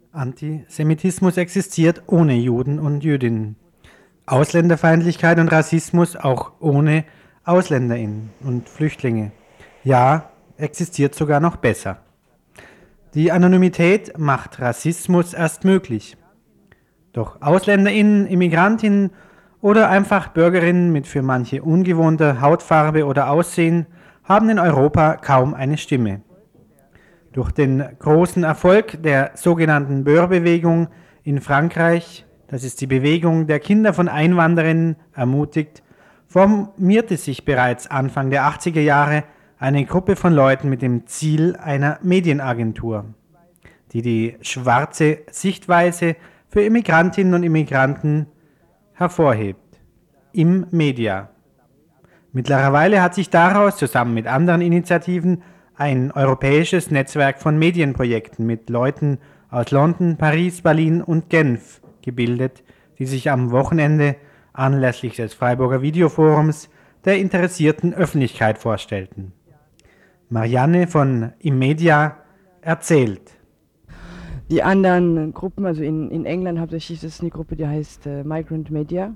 Antisemitismus existiert ohne Juden und Jüdinnen. Ausländerfeindlichkeit und Rassismus auch ohne AusländerInnen und Flüchtlinge. Ja, existiert sogar noch besser. Die Anonymität macht Rassismus erst möglich. Doch AusländerInnen, ImmigrantInnen oder einfach BürgerInnen mit für manche ungewohnter Hautfarbe oder Aussehen haben in Europa kaum eine Stimme. Durch den großen Erfolg der sogenannten Beur-Bewegung in Frankreich, das ist die Bewegung der Kinder von Einwanderern, ermutigt, formierte sich bereits Anfang der 80er Jahre eine Gruppe von Leuten mit dem Ziel einer Medienagentur, die die schwarze Sichtweise für Immigrantinnen und Immigranten hervorhebt. Im Media. Mittlerweile hat sich daraus zusammen mit anderen Initiativen ein europäisches Netzwerk von Medienprojekten mit Leuten aus London, Paris, Berlin und Genf gebildet, die sich am Wochenende anlässlich des Freiburger Videoforums der interessierten Öffentlichkeit vorstellten. Marianne von Immedia erzählt. Die anderen Gruppen, also in England hauptsächlich ist es eine Gruppe, die heißt Migrant Media,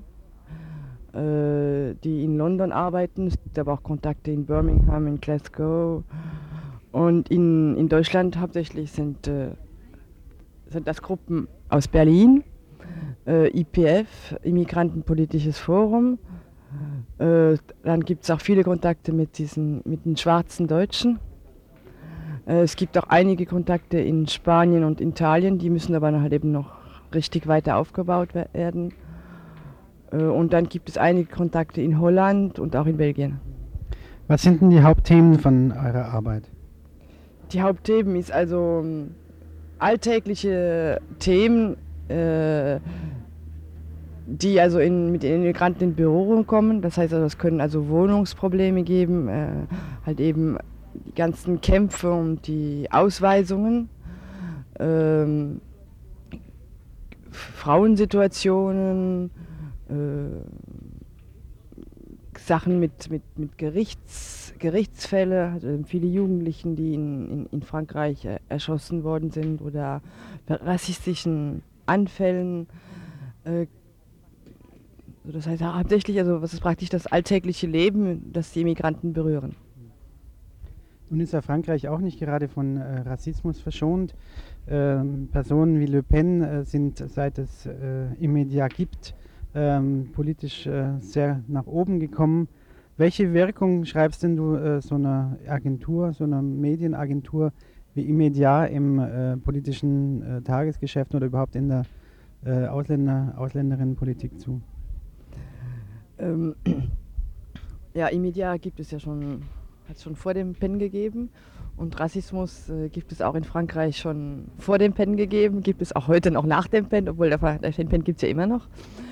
die in London arbeiten. Es gibt aber auch Kontakte in Birmingham, in Glasgow. Und in Deutschland hauptsächlich sind das Gruppen aus Berlin, IPF, Immigrantenpolitisches Forum. Dann gibt es auch viele Kontakte mit den schwarzen Deutschen. Es gibt auch einige Kontakte in Spanien und Italien, die müssen aber halt eben noch richtig weiter aufgebaut werden. Und dann gibt es einige Kontakte in Holland und auch in Belgien. Was sind denn die Hauptthemen von eurer Arbeit? Die Hauptthemen ist also alltägliche Themen, die also mit den Immigranten in Berührung kommen. Das heißt, also, es können also Wohnungsprobleme geben, halt eben die ganzen Kämpfe und die Ausweisungen, Frauensituationen, Sachen mit Gerichtsfälle, also viele Jugendlichen, die in Frankreich erschossen worden sind oder rassistischen Anfällen. Das heißt hauptsächlich, also was ist praktisch das alltägliche Leben, das die Immigranten berühren. Nun ist ja Frankreich auch nicht gerade von Rassismus verschont. Personen wie Le Pen sind, seit es Immedia gibt, politisch sehr nach oben gekommen. Welche Wirkung schreibst denn du so einer Agentur, so einer Medienagentur wie Immedia im politischen Tagesgeschäft oder überhaupt in der Ausländerinnenpolitik zu? Ja, Immedia gibt es ja schon, hat es schon vor dem PEN gegeben. Und Rassismus gibt es auch in Frankreich schon vor dem PEN gegeben, gibt es auch heute noch nach dem PEN, obwohl den PEN gibt es ja immer noch.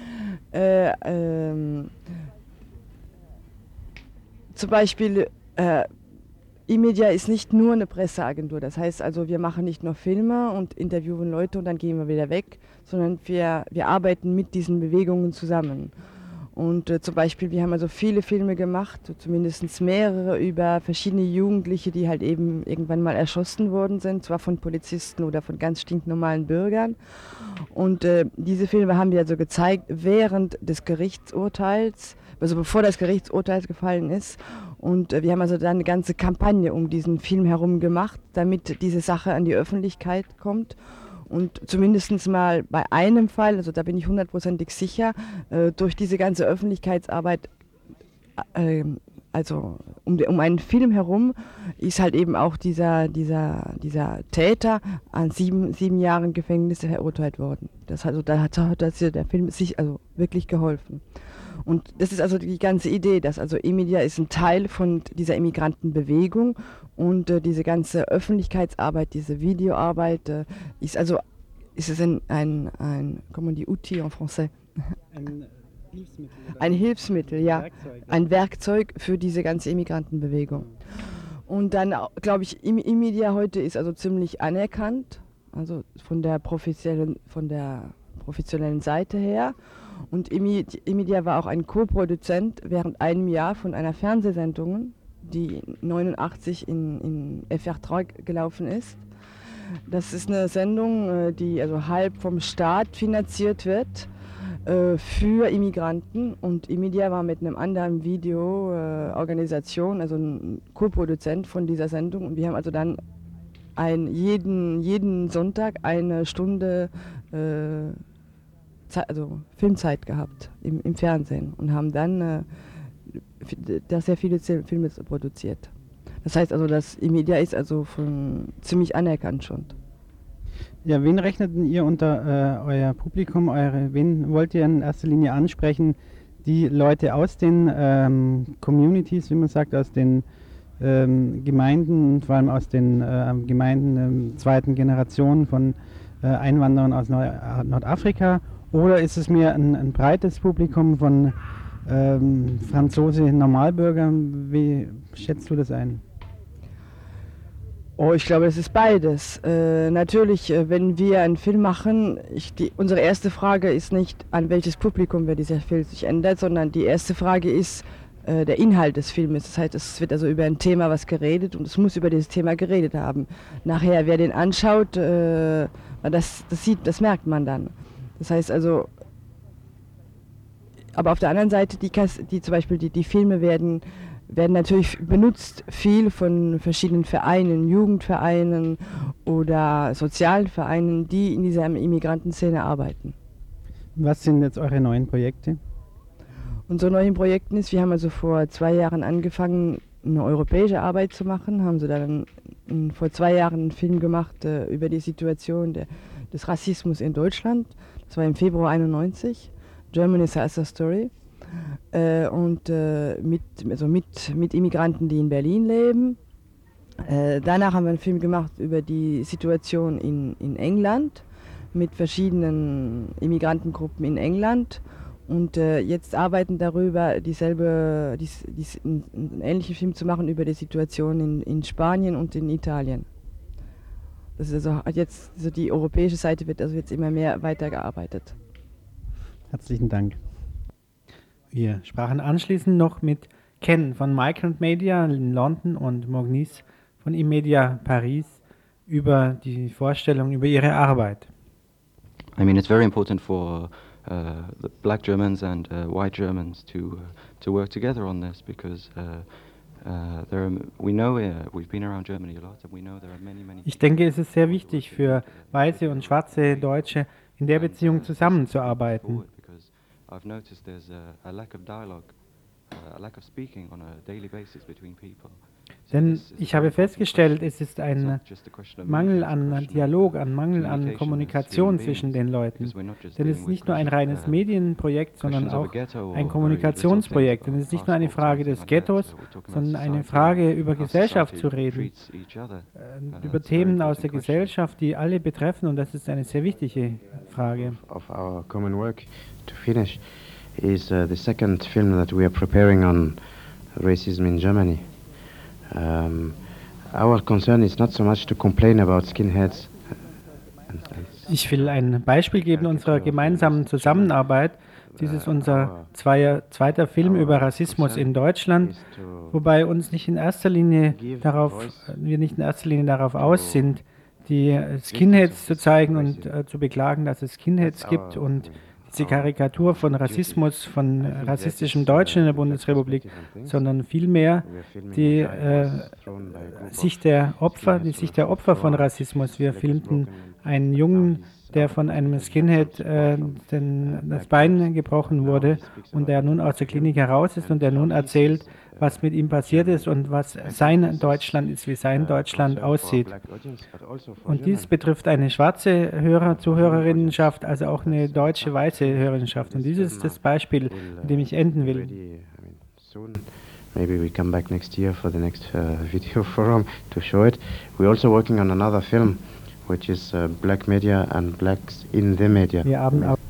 Zum Beispiel, Immedia ist nicht nur eine Presseagentur. Das heißt also, wir machen nicht nur Filme und interviewen Leute und dann gehen wir wieder weg, sondern wir arbeiten mit diesen Bewegungen zusammen. Und zum Beispiel, wir haben also viele Filme gemacht, zumindest mehrere, über verschiedene Jugendliche, die halt eben irgendwann mal erschossen worden sind, zwar von Polizisten oder von ganz stinknormalen Bürgern. Und diese Filme haben wir also gezeigt während des Gerichtsurteils, also bevor das Gerichtsurteil gefallen ist. Und wir haben also dann eine ganze Kampagne um diesen Film herum gemacht, damit diese Sache an die Öffentlichkeit kommt. Und zumindest mal bei einem Fall, also da bin ich hundertprozentig sicher, durch diese ganze Öffentlichkeitsarbeit, also um einen Film herum, ist halt eben auch dieser Täter an 7 Jahren Gefängnis verurteilt worden. Da hat der Film sich also wirklich geholfen. Und das ist also die ganze Idee, dass also Immedia ist ein Teil von dieser Immigrantenbewegung und diese ganze Öffentlichkeitsarbeit, diese Videoarbeit ist es ein comment on dit outil en français? Ein Hilfsmittel. Ein Hilfsmittel, ja. Ein Werkzeug für diese ganze Immigrantenbewegung. Und dann, glaube ich, Immedia heute ist also ziemlich anerkannt, also von der professionellen Seite her. Und Immedia war auch ein Co-Produzent während einem Jahr von einer Fernsehsendung, die 89 in FR3 gelaufen ist. Das ist eine Sendung, die also halb vom Staat finanziert wird für Immigranten, und Imedia war mit einem anderen Videoorganisation, also ein Co-Produzent von dieser Sendung, und wir haben also dann jeden Sonntag eine Stunde also Filmzeit gehabt im Fernsehen und haben dann da sehr viele Filme produziert. Das heißt also, dass Imedia ist also ziemlich anerkannt schon. Ja, wen rechnet ihr unter euer Publikum? Wen wollt ihr in erster Linie ansprechen? Die Leute aus den Communities, wie man sagt, aus den Gemeinden, vor allem aus den Gemeinden zweiten Generation von Einwanderern aus Nordafrika? Oder ist es mehr ein breites Publikum von Franzose Normalbürgern? Wie schätzt du das ein? Oh, ich glaube, es ist beides. Natürlich, wenn wir einen Film machen, unsere erste Frage ist nicht, an welches Publikum wird dieser Film sich ändert, sondern die erste Frage ist der Inhalt des Filmes. Das heißt, es wird also über ein Thema was geredet und es muss über dieses Thema geredet haben. Nachher, wer den anschaut, das merkt man dann. Das heißt also, aber auf der anderen Seite, zum Beispiel die Filme werden natürlich benutzt, viel von verschiedenen Vereinen, Jugendvereinen oder sozialen Vereinen, die in dieser Immigrantenszene arbeiten. Was sind jetzt eure neuen Projekte? Unsere neuen Projekte ist, wir haben also vor 2 Jahren angefangen, eine europäische Arbeit zu machen, haben so dann vor 2 Jahren einen Film gemacht über die Situation des Rassismus in Deutschland. Das war im Februar 1991, Germany's Has a Story. Mit Immigranten, die in Berlin leben. Danach haben wir einen Film gemacht über die Situation in England mit verschiedenen Immigrantengruppen in England, und jetzt arbeiten darüber, einen ähnlichen Film zu machen über die Situation in Spanien und in Italien. Das ist also jetzt die europäische Seite wird also jetzt immer mehr weitergearbeitet. Herzlichen Dank. Wir sprachen anschließend noch mit Ken von Migrant Media in London und Maurice von Imedia Paris über die Vorstellung, über ihre Arbeit. I mean, it's very important for the black Germans and white Germans to work together on this, because we've been around Germany a lot and we know there are many. Ich denke, es ist sehr wichtig für weiße und schwarze Deutsche in der Beziehung zusammenzuarbeiten. I've noticed there's a lack of dialogue, a lack of speaking on a daily basis between people. Denn ich habe festgestellt, es ist ein Mangel an Dialog, ein Mangel an Kommunikation zwischen den Leuten. Denn es ist nicht nur ein reines Medienprojekt, sondern auch ein Kommunikationsprojekt. Denn es ist nicht nur eine Frage des Ghettos, sondern eine Frage, über Gesellschaft zu reden, über Themen aus der Gesellschaft, die alle betreffen. Und das ist eine sehr wichtige Frage. Of our common work to finish is the second film that we are preparing on racism in Germany. Our concern is not so much to complain about skinheads. Ich will ein Beispiel geben unserer gemeinsamen Zusammenarbeit. Dies ist unser zweiter Film über Rassismus in Deutschland, wobei wir nicht in erster Linie darauf aus sind, die Skinheads zu zeigen und zu beklagen, dass es Skinheads gibt und diese Karikatur von Rassismus, von rassistischem Deutschen in der Bundesrepublik, sondern vielmehr die Sicht der Opfer von Rassismus. Wir filmten einen Jungen, der von einem Skinhead das Bein gebrochen wurde und der nun aus der Klinik heraus ist und der nun erzählt, was mit ihm passiert ist und was sein Deutschland ist, wie sein Deutschland aussieht. Und dies betrifft eine schwarze Zuhörerinnenschaft, also auch eine deutsche weiße Hörerinnenschaft. Und dieses ist das Beispiel, mit dem ich enden will. Maybe we come back next year for the next video forum to show it. We're also working on another film, which is Black Media and Blacks in the Media. Wir haben auch